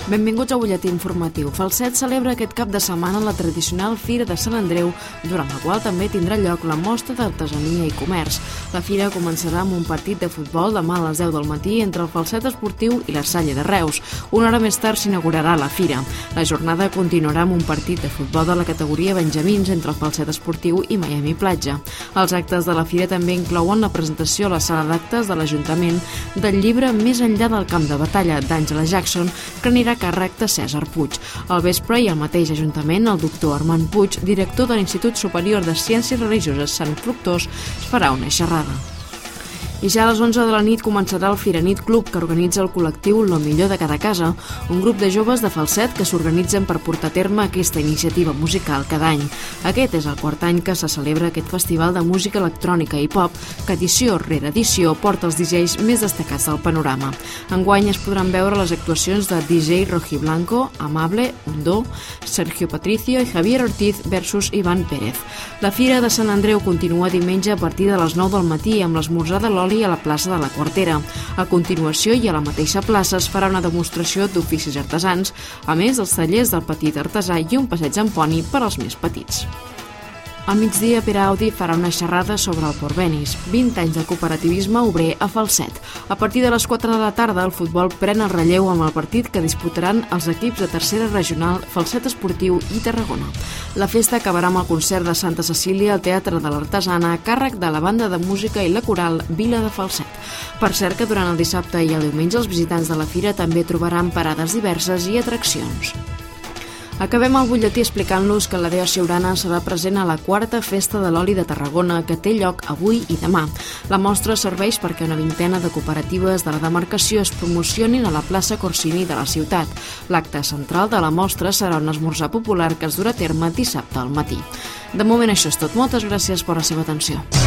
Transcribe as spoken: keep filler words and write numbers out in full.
Benvinguts a Butlletí Informatiu. Falset celebra aquest cap de setmana la tradicional Fira de Sant Andreu, durant la qual també tindrà lloc la mostra d'artesania i comerç. La fira començarà amb un partit de futbol demà a les deu del matí entre el Falset Esportiu i la Salle de Reus. Una hora més tard s'inaugurarà la fira. La jornada continuarà amb un partit de futbol de la categoria Benjamins entre el Falset Esportiu i Miami Platja. Els actes de la fira també inclouen la presentació a la sala d'actes de l'Ajuntament del llibre Més enllà del camp de batalla d'Àngela Jackson, que anirà a càrrec de Cèsar Puig. Al vespre i al mateix Ajuntament, el doctor Armand Puig, director de l'Institut Superior de Ciències Religioses Sant Fructós, farà una xerrada. I ja a les onze de la nit començarà el Firanit Club, que organitza el col·lectiu Lo Millor de Cada Casa, un grup de joves de Falset que s'organitzen per portar a terme aquesta iniciativa musical cada any. Aquest és el quart any que se celebra aquest festival de música electrònica i pop, que edició rere edició porta els D Js més destacats del panorama. Enguany es podran veure les actuacions de D J Rojiblanco, Amable, Undó, Sergio Patricio i Javier Ortiz versus Iván Pérez. La Fira de Sant Andreu continua diumenge a partir de les nou del matí amb l'esmorzar de l'oli a la plaça de la Quartera. A continuació i a la mateixa plaça es farà una demostració d'oficis artesans, a més dels tallers del petit artesà i un passeig en poni per als més petits. Al migdia, Pere Audi farà una xerrada sobre el Porbenis, vint anys de cooperativisme obrer a Falset. A partir de les quatre de la tarda, el futbol pren el relleu amb el partit que disputaran els equips de tercera regional Falset Esportiu i Tarragona. La festa acabarà amb el concert de Santa Cecília al Teatre de l'Artesana a càrrec de la banda de música i la coral Vila de Falset. Per cert que durant el dissabte i el diumenge els visitants de la fira també trobaran parades diverses i atraccions. Acabem el butlletí explicant-los que la Dea Siurana serà present a la quarta Festa de l'Oli de Tarragona, que té lloc avui i demà. La mostra serveix perquè una vintena de cooperatives de la demarcació es promocionin a la plaça Corsini de la ciutat. L'acte central de la mostra serà un esmorzar popular que es durà a terme dissabte al matí. De moment això és tot. Moltes gràcies per la seva atenció.